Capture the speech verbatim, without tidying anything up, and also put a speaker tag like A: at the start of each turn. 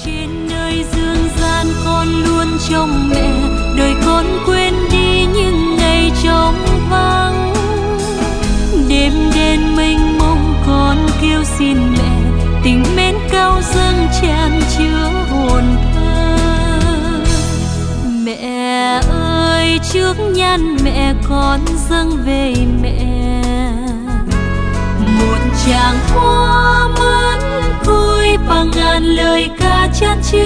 A: Trên nơi dương gian con luôn trông mẹ, đời con quên đi những ngày trống vắng. Đêm đến mênh mông con kêu xin mẹ, tình mến cao dâng tràn chứa hồn thơ. Mẹ ơi trước nhan mẹ con dâng về mẹ một tràng hoa mướn vui bằng ngàn lời ca chat chứa